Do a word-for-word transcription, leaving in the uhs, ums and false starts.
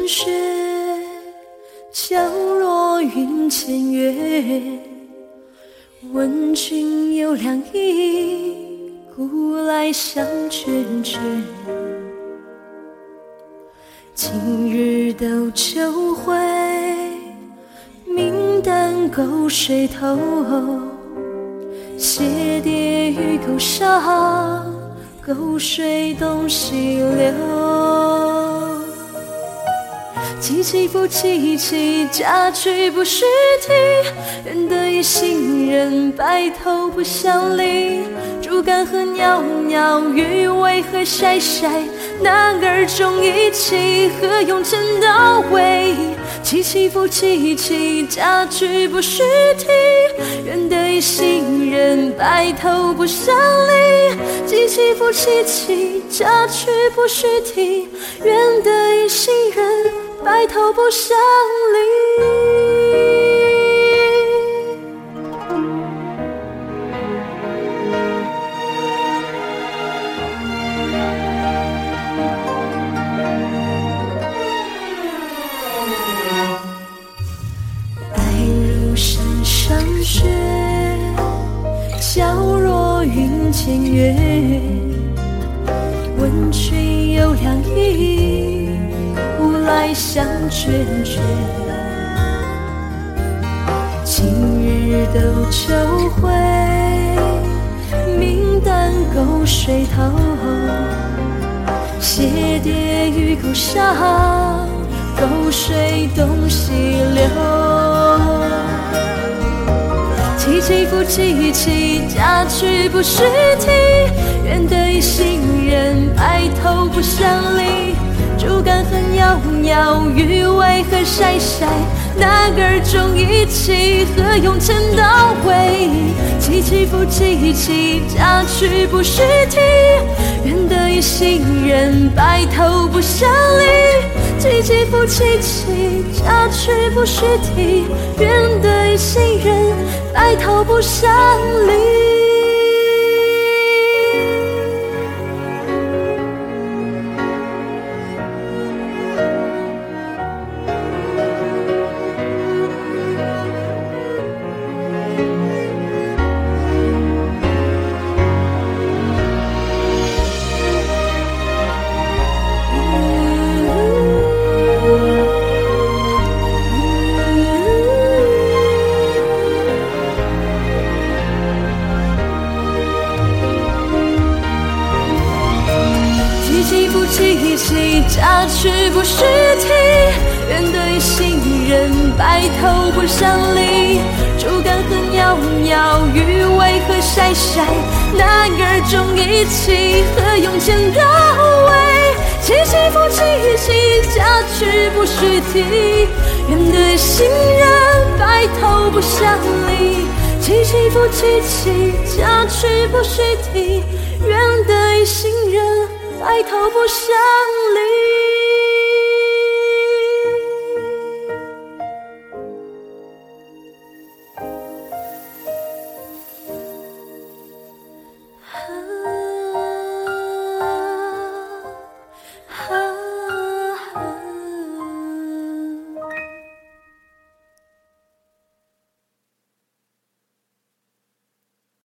雪，皎若云间月。问君有两意，故来相决绝。今日斗酒会，明旦沟水头。鞋跌于沟上，沟水东西流。萋萋复萋萋，嫁娶不须啼。愿得一心人，白头不相离。竹竿何袅袅，鱼为何筛筛？男儿重义气，何用千刀为？萋萋复萋萋，嫁娶不须啼。愿得一心人，白头不相离。萋萋复萋萋，嫁娶不须啼。愿得一心人，白头不相离。雪，皎若云间月。问君有两意，故来相决绝。今日斗酒会，明旦沟水头。鞋跌于沟上，沟水东西流。萋萋复萋萋，嫁娶不须啼。愿得一心人，白头不相离。竹竿何袅袅，鱼为何筛筛？男儿重义气，何用千刀为？萋萋复萋萋，嫁娶不须啼。愿得一心人，白头不相离。萋萋复萋萋，嫁娶不须啼。愿得一心人，白头不相离。萋复萋萋，嫁娶不须啼。愿得一心人，白头不相离。竹竿何袅袅，鱼为何筛筛？男儿重义气，何用千刀为？萋萋复萋萋，嫁娶不须啼。愿得一心人，白头不相离。萋萋复萋萋，嫁娶不须啼。愿得一心人，白头不相离。